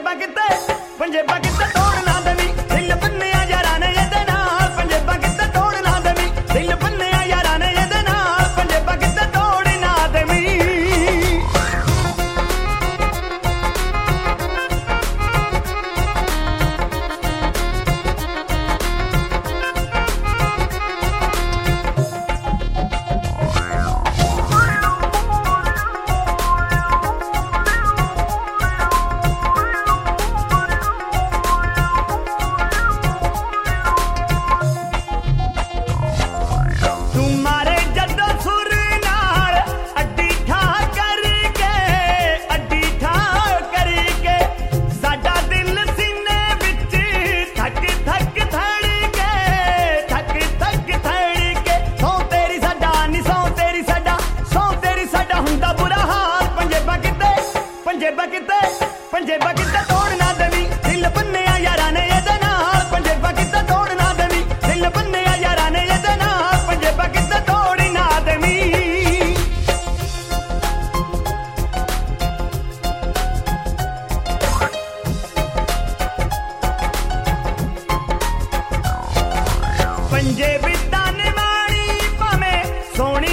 ਪੰਜੇਬਾਂ ਕਿਤੇ ਤੋੜ ਨਾ ਦੇਵੀਂ ਦਿਲ ਬੰਨਿਆ ਯਾਰਾਂ ਨੇ ਇਹਦੇ ਨਾਲ ਪੰਜੇਬਾਂ ਕਿਤੇ ਤੋੜ ਨਾ ਦੇਵੀਂ ਦਿਲ ਬੰਨਿਆ ਯਾਰਾਂ ਨੇ ਇਹਦੇ ਨਾਲ ਪੰਜੇਬਾਂ ਕਿਤੇ ਤੋੜ ਨਾ ਦੇਵੀਂ ਪੰਜੇਬਾਂ ਕਿਤੇ ਤੋੜ ਨਾ ਦੇਵੀਂ ਦਿਲ ਬੰਨਿਆ ਯਾਰਾਂ ਨੇ ਇਹਦੇ ਨਾਲ ਪੰਜੇਬਾਂ ਕਿਤੇ ਤੋੜ ਨਾ ਦੇਵੀਂ ਦਿਲ ਬੰਨਿਆ ਯਾਰਾਂ ਨੇ ਇਹਦੇ ਨਾਲ ਪੰਜੇਬਾਂ ਕਿਤੇ ਤੋੜ ਨਾ ਦੇਵੀਂ ਪੰਜੇ ਬਿੱਤਾਂ ਨੇ ਮਾਣੀ ਭਾਵੇਂ ਸੋਹਣੀ